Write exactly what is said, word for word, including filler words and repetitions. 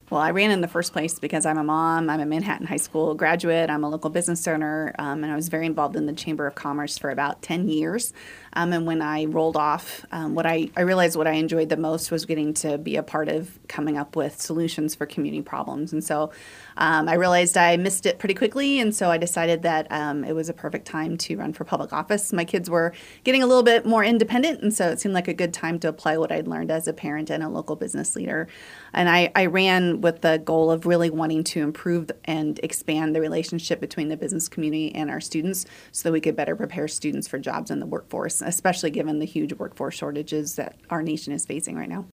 Well, I ran in the first place because I'm a mom. I'm a Manhattan High School graduate. I'm a local business owner, um, and I was very involved in the Chamber of Commerce for about ten years. Um, and when I rolled off, um, what I, I realized what I enjoyed the most was getting to be a part of coming up with solutions for community problems. And so um, I realized I missed it pretty quickly, and so I decided that um, it was a perfect time to run for public office. My kids were getting a little bit more independent, and so it seemed like a good time to apply what I'd learned as a parent and a local business leader. And I, I ran with the goal of really wanting to improve and expand the relationship between the business community and our students so that we could better prepare students for jobs in the workforce, especially given the huge workforce shortages that our nation is facing right now.